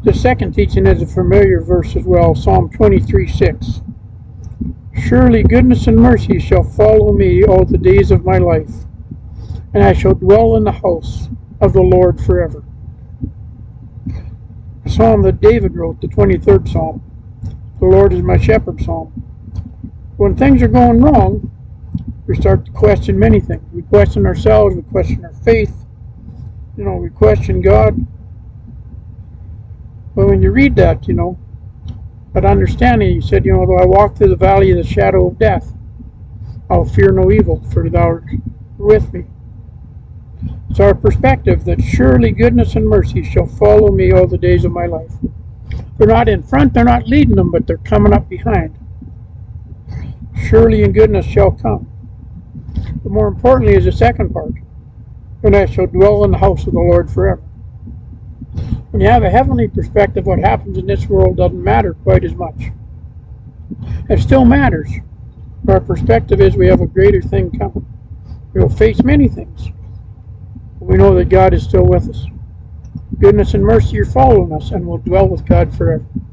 The second teaching is a familiar verse as well, Psalm 23:6. Surely goodness and mercy shall follow me all the days of my life, and I shall dwell in the house of the Lord forever. A psalm that David wrote, the 23rd Psalm. The Lord is my shepherd psalm. When things are going wrong, we start to question many things. We question ourselves, we question our faith, we question God. But when you read that, that understanding, he said, though I walk through the valley of the shadow of death, I'll fear no evil, for thou art with me. It's our perspective that surely goodness and mercy shall follow me all the days of my life. They're not in front, they're not leading them, but they're coming up behind. Surely and goodness shall come. But more importantly is the second part, and I shall dwell in the house of the Lord forever. When you have a heavenly perspective, what happens in this world doesn't matter quite as much. It still matters. But our perspective is we have a greater thing coming. We will face many things. But we know that God is still with us. Goodness and mercy are following us, and we'll dwell with God forever.